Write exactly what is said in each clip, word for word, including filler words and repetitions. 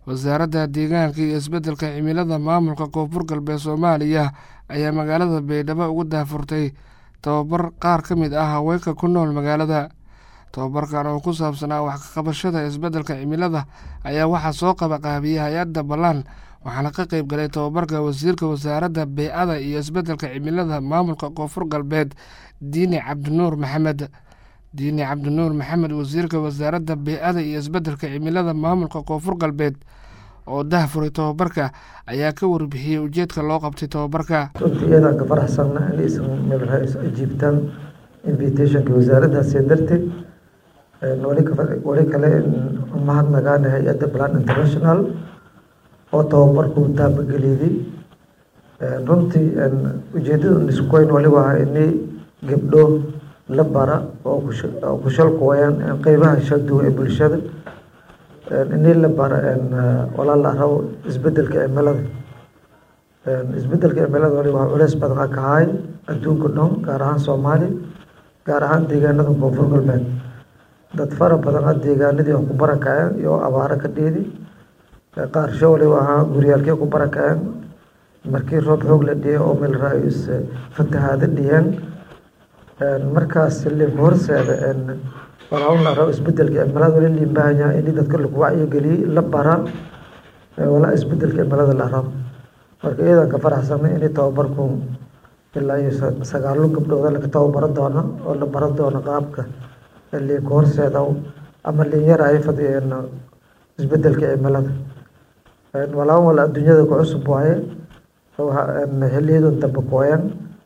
wasaaradda deegaanka iyo isbeddelka cimilada maamulka koonfur galbeed Soomaaliya ayaa magaalada Baydhabo ugu daafurtay tababar qaar ka mid ah haweenka ku nool magaalada. Tababarkan oo ku saabsanaa wax ka qabashada isbeddelka cimilada ayaa waxaa soo qabanqaabiyay hay'adda Ballan, waxaana ka qayb galay tababarka wasiirka wasaaradda bey'ada iyo isbeddelka cimilada maamulka koonfur galbeed Diini Cabdinuur Maxamed. Diini Cabdinuur Maxamed, wasiirka wasaaradda bey'ada iyo isbeddelka cimilada maamulka koonfur galbeed oo daahfuray tababarka, ayaa ka warbixiyay ujeedka loo qabtay tababarka. runtii iyadaan ka faraxsanna in isan meelha is ajiibtaan invitationka wasaaraddaasi darteed wali kale mahadnaqaana hay-adda Ballan International oo tababarku taabageliyay. runtii ujeedada iskuweyn wali waa in gabdho la bara oo ku shalqooyaan qeybaha kala duwan ee bulshada, in la bara walaal la rabo isbeddelka cimilada. isbeddelka cimilada wali waa culays badan ka hay adduunka dhan, gaar ahaan Soomaaliya, gaar ahaan deegaanada koonfur galbeed. dad fara badan deegaanadii ku barakaceen iyo abaaro ka dheedi, qaar shawli waa guryaalkii ku barakaceen markii roob xoog la dhiyay oo meel raayis fatahaada dhiyeen. markaas liin horseeda walaal la rabo isbeddelka cimilada wali liin baahan in dadka lagu wacyi geliyo la bara wala isbeddelka cimilada la rabo. marka iyadaan ka faraxsanay in tababarku ilaa iyo sagaal gabdhood la tababar doono oo la baran doono qaabka liin horseeda ama liin yar ay fadhiyeen isbeddelka cimilada. walaal wala adduunyada ku cusub waaye xilliyadan dambe kooyan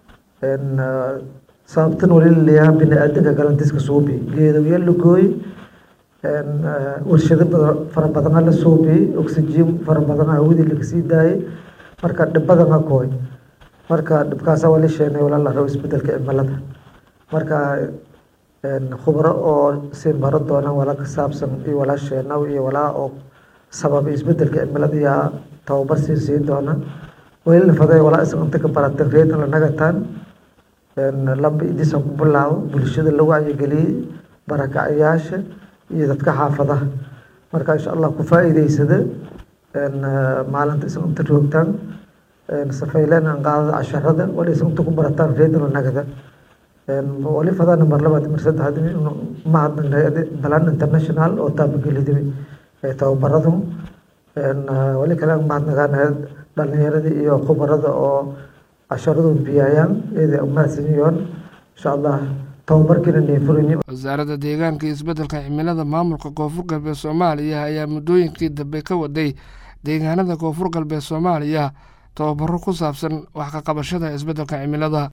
sababtan wali leeyahay bini'aadamka galantiska suubi geedo la gooy warshado fara badan la suubi, oxygen fara badan hawada laga sii daayay, marka dhib badan kooy. marka dhibkaas wali sheenay walaal la rabo isbeddelka cimilada. marka khubaro oo si baro doona wala ka saabsan iyo wala sheena iyo wala oo sabab isbeddelka cimilada ya tababar si doona wali la faday wala inta ka baratan reedan la nagataan laba idis ku bilaabo bulshada lagu wacyi geliyay barakacayaasha iyo dadka xaafadaha. marka insha Allah ku faa'iideysada maalinta inta joogtaan safaylaan aan qaadada casharada wali inta ku barataan reedan la nagada. wali fadana mar labaad mar saddex mahadnaq hay'adda Ballan International oo taabageliyay tababaradu. wali kale mahadnaqaan dhalinyaradii iyo khubarada oo casharadu bixiyaan iyada umahadsanyihiin. insha Allah tababarkina neefuriyay. wasaaradda deegaanka iyo isbeddelka cimilada maamulka koonfur galbeed Soomaaliya ayaa muddooyinkii dambe ka waday deegaanada koonfur galbeed Soomaaliya tababaro ku saabsan wax ka qabashada isbeddelka cimilada.